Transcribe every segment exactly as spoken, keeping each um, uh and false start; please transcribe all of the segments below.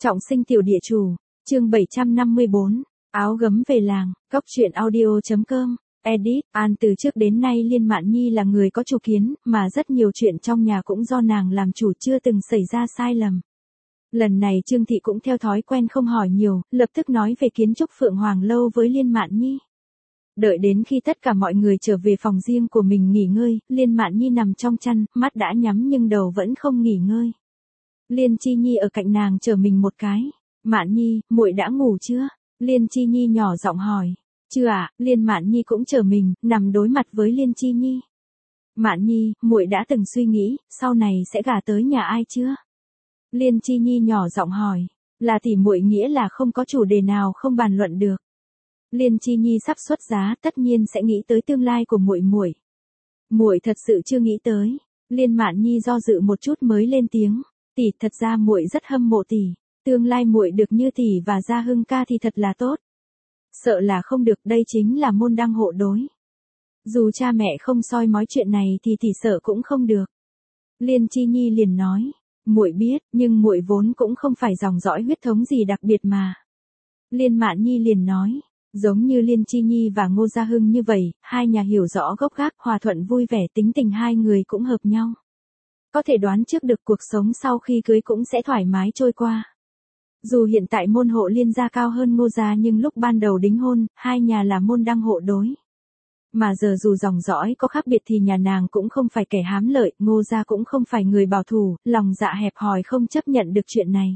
Trọng sinh tiểu địa chủ, chương bảy trăm năm mươi bốn, áo gấm về làng, góc truyện audio.com, edit, An từ trước đến nay Liên Mạn Nhi là người có chủ kiến, mà rất nhiều chuyện trong nhà cũng do nàng làm chủ chưa từng xảy ra sai lầm. Lần này Trương Thị cũng theo thói quen không hỏi nhiều, lập tức nói về kiến trúc Phượng Hoàng Lâu với Liên Mạn Nhi. Đợi đến khi tất cả mọi người trở về phòng riêng của mình nghỉ ngơi, Liên Mạn Nhi nằm trong chăn, mắt đã nhắm nhưng đầu vẫn không nghỉ ngơi. Liên Chi Nhi ở cạnh nàng chờ mình một cái. Mạn Nhi, muội đã ngủ chưa? Liên Chi Nhi nhỏ giọng hỏi. Chưa ạ, à? Liên Mạn Nhi cũng chờ mình, nằm đối mặt với Liên Chi Nhi. Mạn Nhi, muội đã từng suy nghĩ, sau này sẽ gả tới nhà ai chưa? Liên Chi Nhi nhỏ giọng hỏi. Là tỷ muội nghĩa là không có chủ đề nào không bàn luận được. Liên Chi Nhi sắp xuất giá, tất nhiên sẽ nghĩ tới tương lai của muội muội. Muội thật sự chưa nghĩ tới. Liên Mạn Nhi do dự một chút mới lên tiếng. Tỷ, thật ra muội rất hâm mộ tỷ, tương lai muội được như tỷ và Gia Hưng ca thì thật là tốt. Sợ là không được, đây chính là môn đăng hộ đối. Dù cha mẹ không soi mói chuyện này thì tỷ sợ cũng không được. Liên Chi Nhi liền nói, muội biết, nhưng muội vốn cũng không phải dòng dõi huyết thống gì đặc biệt mà. Liên Mạn Nhi liền nói, giống như Liên Chi Nhi và Ngô Gia Hưng như vậy, hai nhà hiểu rõ gốc gác, hòa thuận vui vẻ, tính tình hai người cũng hợp nhau. Có thể đoán trước được cuộc sống sau khi cưới cũng sẽ thoải mái trôi qua. Dù hiện tại môn hộ Liên gia cao hơn Ngô gia nhưng lúc ban đầu đính hôn, hai nhà là môn đăng hộ đối. Mà giờ dù dòng dõi có khác biệt thì nhà nàng cũng không phải kẻ hám lợi, Ngô gia cũng không phải người bảo thủ, lòng dạ hẹp hòi không chấp nhận được chuyện này.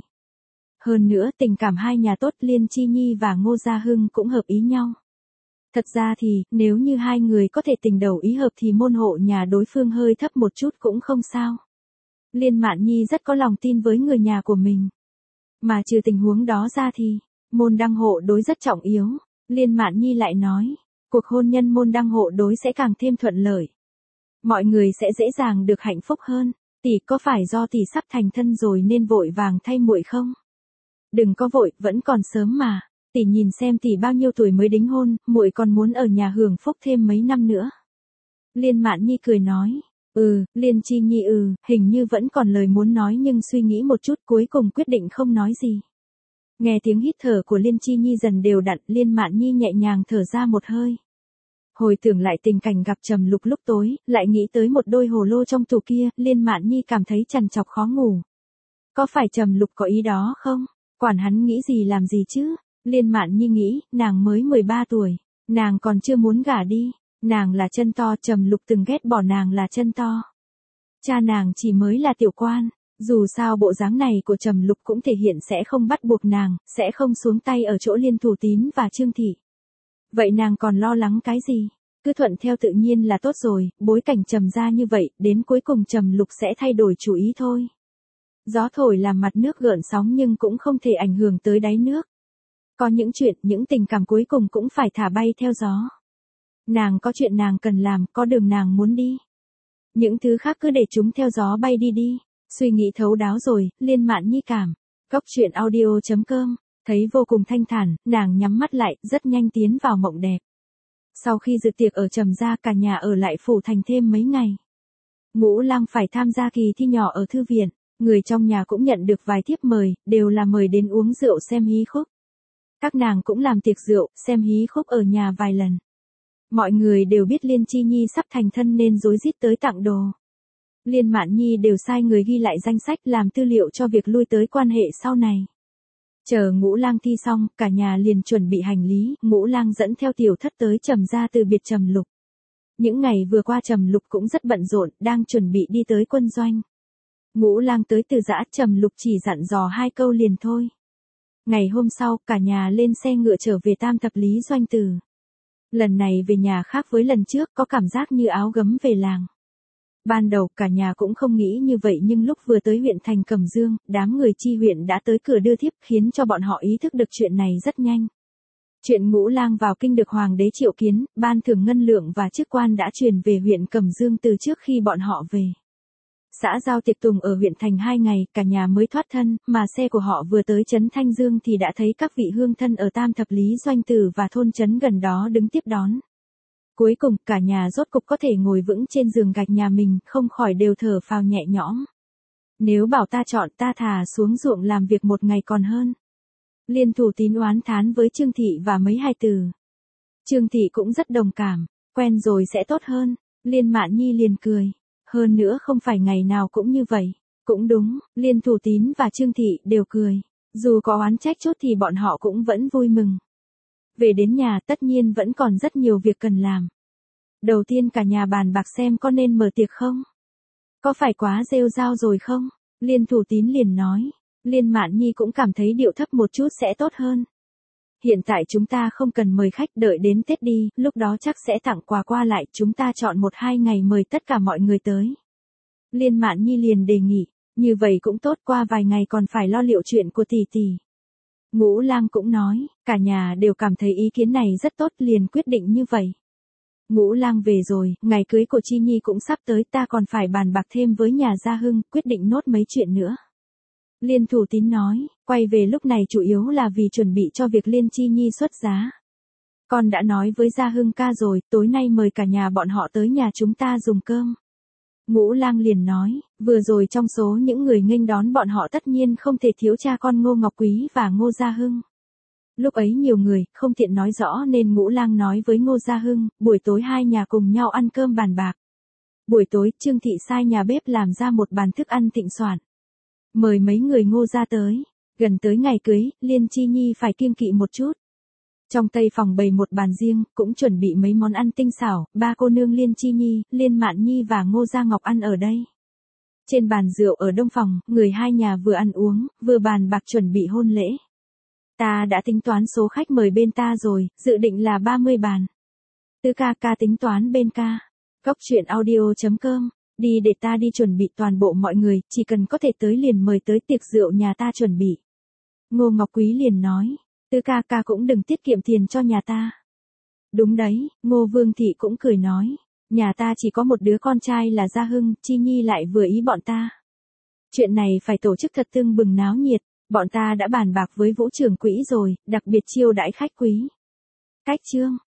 Hơn nữa tình cảm hai nhà tốt, Liên Chi Nhi và Ngô Gia Hưng cũng hợp ý nhau. Thật ra thì, nếu như hai người có thể tình đầu ý hợp thì môn hộ nhà đối phương hơi thấp một chút cũng không sao. Liên Mạn Nhi rất có lòng tin với người nhà của mình. Mà trừ tình huống đó ra thì, môn đăng hộ đối rất trọng yếu. Liên Mạn Nhi lại nói, cuộc hôn nhân môn đăng hộ đối sẽ càng thêm thuận lợi. Mọi người sẽ dễ dàng được hạnh phúc hơn. Tỷ, có phải do tỷ sắp thành thân rồi nên vội vàng thay muội không? Đừng có vội, vẫn còn sớm mà. Tỷ nhìn xem tỷ bao nhiêu tuổi mới đính hôn, muội còn muốn ở nhà hưởng phúc thêm mấy năm nữa. Liên Mạn Nhi cười nói. Ừ, Liên Chi Nhi ừ, hình như vẫn còn lời muốn nói nhưng suy nghĩ một chút cuối cùng quyết định không nói gì. Nghe tiếng hít thở của Liên Chi Nhi dần đều đặn, Liên Mạn Nhi nhẹ nhàng thở ra một hơi. Hồi tưởng lại tình cảnh gặp Trầm Lục lúc tối, lại nghĩ tới một đôi hồ lô trong tủ kia, Liên Mạn Nhi cảm thấy trằn trọc khó ngủ. Có phải Trầm Lục có ý đó không? Quản hắn nghĩ gì làm gì chứ? Liên Mạn Nhi nghĩ, nàng mới mười ba tuổi, nàng còn chưa muốn gả đi. Nàng là chân to, Trầm Lục từng ghét bỏ nàng là chân to. Cha nàng chỉ mới là tiểu quan, dù sao bộ dáng này của Trầm Lục cũng thể hiện sẽ không bắt buộc nàng, sẽ không xuống tay ở chỗ Liên Thủ Tín và Trương Thị. Vậy nàng còn lo lắng cái gì? Cứ thuận theo tự nhiên là tốt rồi, bối cảnh Trầm gia như vậy, đến cuối cùng Trầm Lục sẽ thay đổi chủ ý thôi. Gió thổi làm mặt nước gợn sóng nhưng cũng không thể ảnh hưởng tới đáy nước. Có những chuyện, những tình cảm cuối cùng cũng phải thả bay theo gió. Nàng có chuyện nàng cần làm, có đường nàng muốn đi. Những thứ khác cứ để chúng theo gió bay đi đi. Suy nghĩ thấu đáo rồi, Liên Mạn Nhi cảm. Góc truyện audio.com, thấy vô cùng thanh thản, nàng nhắm mắt lại, rất nhanh tiến vào mộng đẹp. Sau khi dự tiệc ở Trầm gia, cả nhà ở lại phủ thành thêm mấy ngày. Ngũ Lang phải tham gia kỳ thi nhỏ ở thư viện, người trong nhà cũng nhận được vài thiếp mời, đều là mời đến uống rượu xem hí khúc. Các nàng cũng làm tiệc rượu, xem hí khúc ở nhà vài lần. Mọi người đều biết Liên Chi Nhi sắp thành thân nên rối rít tới tặng đồ. Liên Mạn Nhi đều sai người ghi lại danh sách làm tư liệu cho việc lui tới quan hệ sau này. Chờ Ngũ Lang thi xong, cả nhà liền chuẩn bị hành lý, Ngũ Lang dẫn theo tiểu thất tới Trầm gia từ biệt Trầm Lục. Những ngày vừa qua Trầm Lục cũng rất bận rộn, đang chuẩn bị đi tới quân doanh. Ngũ Lang tới từ giã, Trầm Lục chỉ dặn dò hai câu liền thôi. Ngày hôm sau, cả nhà lên xe ngựa trở về Tam Thập Lý Doanh Từ. Lần này về nhà khác với lần trước, có cảm giác như áo gấm về làng. Ban đầu cả nhà cũng không nghĩ như vậy nhưng lúc vừa tới huyện thành Cẩm Dương, đám người chi huyện đã tới cửa đưa thiếp khiến cho bọn họ ý thức được chuyện này rất nhanh. Chuyện Ngũ Lang vào kinh được hoàng đế triệu kiến, ban thưởng ngân lượng và chức quan đã truyền về huyện Cẩm Dương từ trước khi bọn họ về. Xã giao tiệc tùng ở huyện thành hai ngày, cả nhà mới thoát thân, mà xe của họ vừa tới trấn Thanh Dương thì đã thấy các vị hương thân ở Tam Thập Lý Doanh Tử và thôn trấn gần đó đứng tiếp đón. Cuối cùng, cả nhà rốt cục có thể ngồi vững trên giường gạch nhà mình, không khỏi đều thở phào nhẹ nhõm. Nếu bảo ta chọn ta thà xuống ruộng làm việc một ngày còn hơn. Liên Thủ Tín oán thán với Trương Thị và mấy hai từ. Trương Thị cũng rất đồng cảm, quen rồi sẽ tốt hơn. Liên Mạn Nhi liền cười. Hơn nữa không phải ngày nào cũng như vậy. Cũng đúng, Liên Thủ Tín và Trương Thị đều cười. Dù có oán trách chút thì bọn họ cũng vẫn vui mừng. Về đến nhà tất nhiên vẫn còn rất nhiều việc cần làm. Đầu tiên cả nhà bàn bạc xem có nên mở tiệc không? Có phải quá rêu rao rồi không? Liên Thủ Tín liền nói. Liên Mạn Nhi cũng cảm thấy điệu thấp một chút sẽ tốt hơn. Hiện tại chúng ta không cần mời khách, đợi đến Tết đi, lúc đó chắc sẽ tặng quà qua lại, chúng ta chọn một hai ngày mời tất cả mọi người tới. Liên Mạn Nhi liền đề nghị, như vậy cũng tốt, qua vài ngày còn phải lo liệu chuyện của tỷ tỷ. Ngũ Lang cũng nói, cả nhà đều cảm thấy ý kiến này rất tốt, liền quyết định như vậy. Ngũ Lang về rồi, ngày cưới của Chi Nhi cũng sắp tới, ta còn phải bàn bạc thêm với nhà Gia Hưng, quyết định nốt mấy chuyện nữa. Liên Thủ Tín nói, quay về lúc này chủ yếu là vì chuẩn bị cho việc Liên Chi Nhi xuất giá. Con đã nói với Gia Hưng ca rồi, tối nay mời cả nhà bọn họ tới nhà chúng ta dùng cơm. Ngũ Lang liền nói, vừa rồi trong số những người nghênh đón bọn họ tất nhiên không thể thiếu cha con Ngô Ngọc Quý và Ngô Gia Hưng. Lúc ấy nhiều người, không tiện nói rõ nên Ngũ Lang nói với Ngô Gia Hưng, buổi tối hai nhà cùng nhau ăn cơm bàn bạc. Buổi tối, Trương Thị sai nhà bếp làm ra một bàn thức ăn thịnh soạn. Mời mấy người Ngô gia tới. Gần tới ngày cưới, Liên Chi Nhi phải kiêng kỵ một chút. Trong tây phòng bày một bàn riêng, cũng chuẩn bị mấy món ăn tinh xảo, ba cô nương Liên Chi Nhi, Liên Mạn Nhi và Ngô Gia Ngọc ăn ở đây. Trên bàn rượu ở đông phòng, người hai nhà vừa ăn uống, vừa bàn bạc chuẩn bị hôn lễ. Ta đã tính toán số khách mời bên ta rồi, dự định là ba mươi bàn. Tứ ca ca tính toán bên ca. Góc truyện audio chấm com. Đi để ta đi chuẩn bị toàn bộ mọi người, chỉ cần có thể tới liền mời tới tiệc rượu nhà ta chuẩn bị. Ngô Ngọc Quý liền nói, Tứ ca ca cũng đừng tiết kiệm tiền cho nhà ta. Đúng đấy, Ngô Vương Thị cũng cười nói, nhà ta chỉ có một đứa con trai là Gia Hưng, Chi Nhi lại vừa ý bọn ta. Chuyện này phải tổ chức thật tưng bừng náo nhiệt, bọn ta đã bàn bạc với Vũ trưởng quỹ rồi, đặc biệt chiêu đãi khách quý. Cách chương